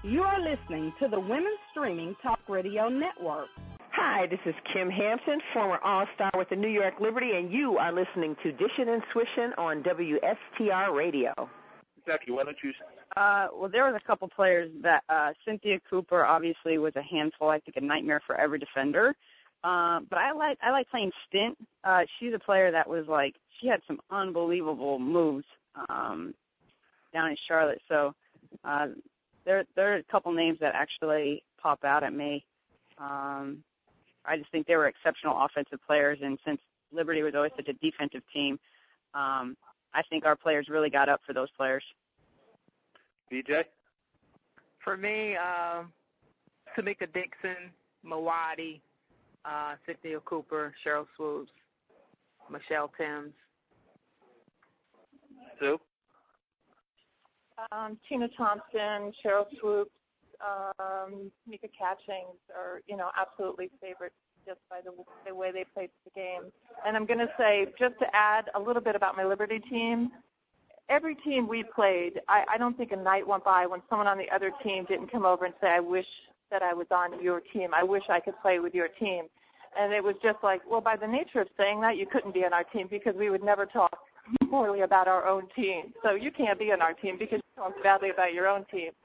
You are listening to the Women's Streaming Talk Radio Network. Hi, this is Kim Hampton, former All-Star with the New York Liberty, and you are listening to Dishin' and Swishin' on WSTR Radio. Becky, why don't you? Well, there was a couple players that Cynthia Cooper obviously was a handful. I think a nightmare for every defender. But I like playing Stint. She's a player that was like she had some unbelievable moves down in Charlotte. So there are a couple names that actually pop out at me. I just think they were exceptional offensive players, and since Liberty was always such a defensive team, I think our players really got up for those players. BJ? For me, Tamika Dixon, Mawadi, Cynthia Cooper, Cheryl Swoops, Michelle Timms. Sue? Tina Thompson, Cheryl Swoops, Mika Catchings are, absolutely favorites just by the way they played the game. And I'm going to say, just to add a little bit about my Liberty team, every team we played, I don't think a night went by when someone on the other team didn't come over and say, I wish that I was on your team. I wish I could play with your team. And it was just like, well, by the nature of saying that, you couldn't be on our team because we would never talk poorly about our own team. So you can't be on our team because you talk badly about your own team.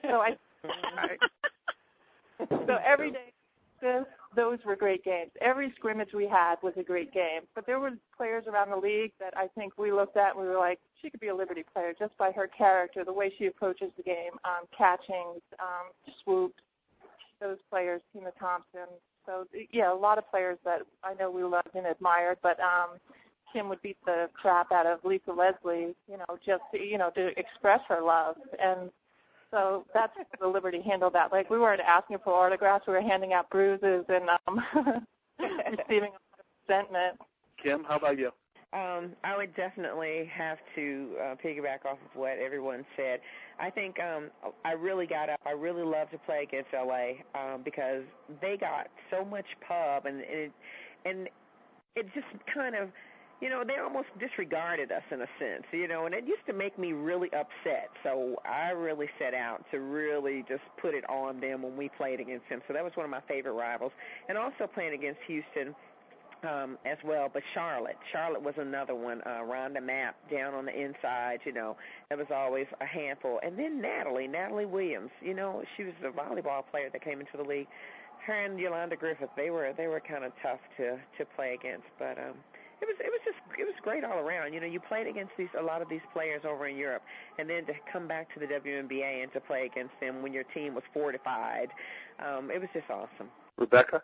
So every day, those were great games. Every scrimmage we had was a great game. But there were players around the league that I think we looked at and we were like, she could be a Liberty player just by her character, the way she approaches the game, Catchings, Swoops, those players, Tina Thompson. So, yeah, a lot of players that I know we loved and admired, but Kim would beat the crap out of Lisa Leslie, just to express her love. And so that's how the Liberty handled that. Like, we weren't asking for autographs. We were handing out bruises and receiving a lot of resentment. Kim, how about you? I would definitely have to piggyback off of what everyone said. I think I really got up. I really love to play against L.A. Because they got so much pub, and it just kind of, they almost disregarded us in a sense, and it used to make me really upset. So I really set out to really just put it on them when we played against them. So that was one of my favorite rivals. And also playing against Houston as well, but Charlotte was another one. Rhonda Mapp down on the inside, that was always a handful. And then Natalie Williams, she was a volleyball player that came into the league. Her and Yolanda Griffith, they were kind of tough to play against, but it was great all around. You played against a lot of these players over in Europe, and then to come back to the WNBA and to play against them when your team was fortified, it was just awesome. Rebecca?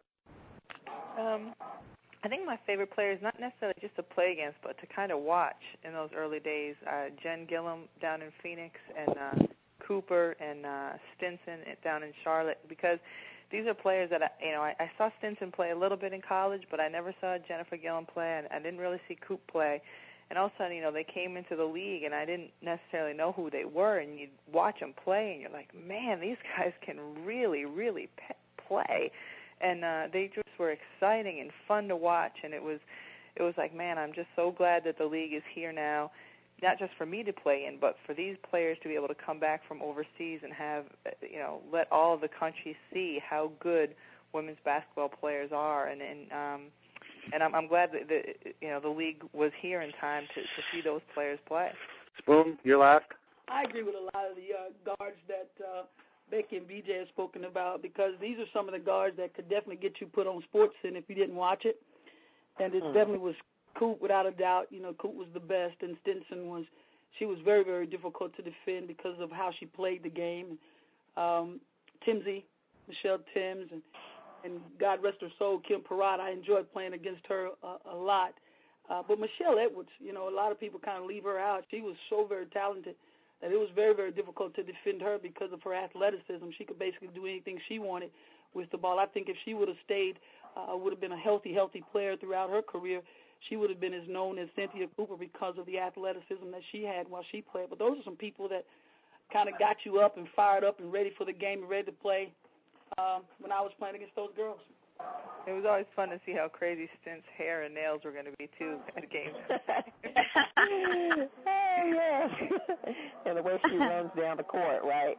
I think my favorite player is not necessarily just to play against, but to kind of watch in those early days. Jen Gillum down in Phoenix, and Cooper and Stinson down in Charlotte, because these are players that I saw Stinson play a little bit in college, but I never saw Jennifer Gillum play, and I didn't really see Coop play. And all of a sudden, they came into the league, and I didn't necessarily know who they were, and you'd watch them play, and you're like, man, these guys can really, really play. And they just were exciting and fun to watch, and it was like, man, I'm just so glad that the league is here now, not just for me to play in, but for these players to be able to come back from overseas and have, let all of the country see how good women's basketball players are, and I'm glad that the league was here in time to see those players play. Spoon, your last. I agree with a lot of the guards that Becky and BJ have spoken about, because these are some of the guards that could definitely get you put on SportsCenter if you didn't watch it. And it definitely was Coop, without a doubt. Coop was the best, and Stinson she was very, very difficult to defend because of how she played the game. Timsy, Michelle Timms, and God rest her soul, Kim Parrott, I enjoyed playing against her a lot. But Michelle Edwards, a lot of people kind of leave her out. She was so very talented that it was very, very difficult to defend her because of her athleticism. She could basically do anything she wanted with the ball. I think if she would have stayed, would have been a healthy player throughout her career, she would have been as known as Cynthia Cooper because of the athleticism that she had while she played. But those are some people that kind of got you up and fired up and ready for the game and ready to play when I was playing against those girls. It was always fun to see how crazy Stint's hair and nails were going to be, too, at games. yes. And the way she runs down the court, right?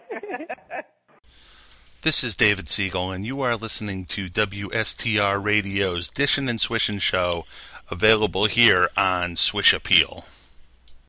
This is David Siegel, and you are listening to WSTR Radio's Dishin' and Swishin' show, available here on Swish Appeal.